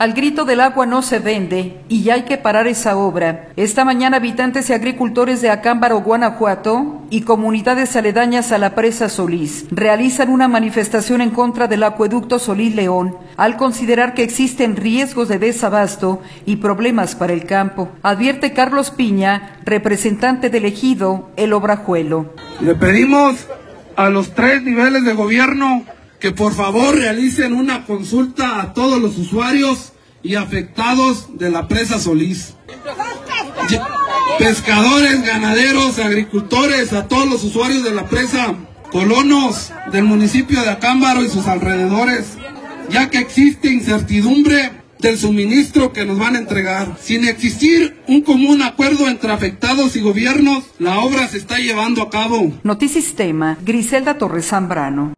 Al grito del agua no se vende y ya hay que parar esa obra. Esta mañana habitantes y agricultores de Acámbaro, Guanajuato y comunidades aledañas a la presa Solís realizan una manifestación en contra del acueducto Solís-León al considerar que existen riesgos de desabasto y problemas para el campo. Advierte Carlos Piña, representante del ejido El Obrajuelo. Le pedimos a los 3 niveles de gobierno que por favor realicen una consulta a todos los usuarios y afectados de la presa Solís. Pescadores, ganaderos, agricultores, a todos los usuarios de la presa, colonos del municipio de Acámbaro y sus alrededores, ya que existe incertidumbre del suministro que nos van a entregar. Sin existir un común acuerdo entre afectados y gobiernos, la obra se está llevando a cabo. Notisistema, Griselda Torres Zambrano.